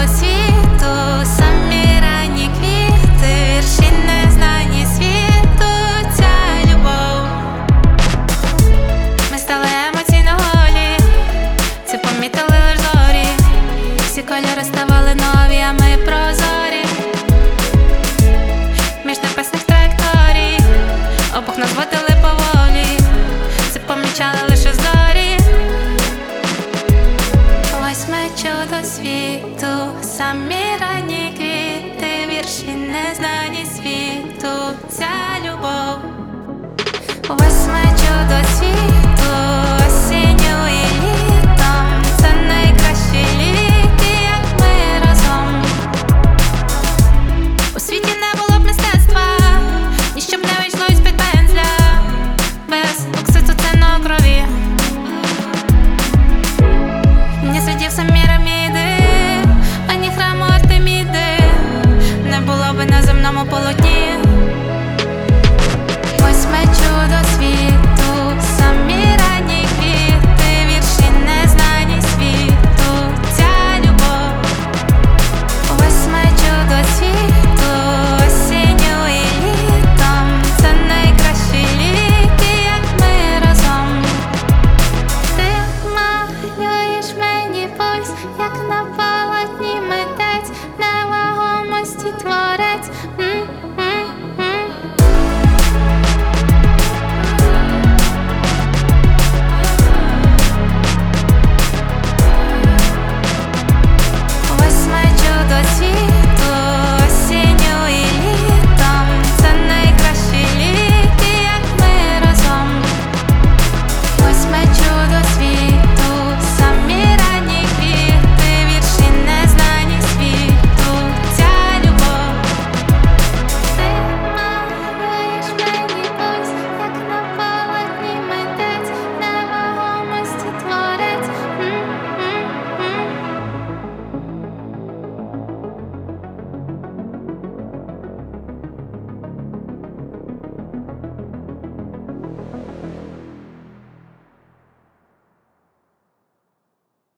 чудо світу, самі ранні квіти, вірші незнані світу, ця любов. Ми стали емоційно голі, це помітили лиш зорі. Всі кольори ставали нові, а ми прозорі. Між небесних траєкторій обох нас водили поволі, це помічали лише зорі. Ось ми чудо світу, самі ранні квіти, вірші незнані світу, ця любов. Ось ми чудо світу.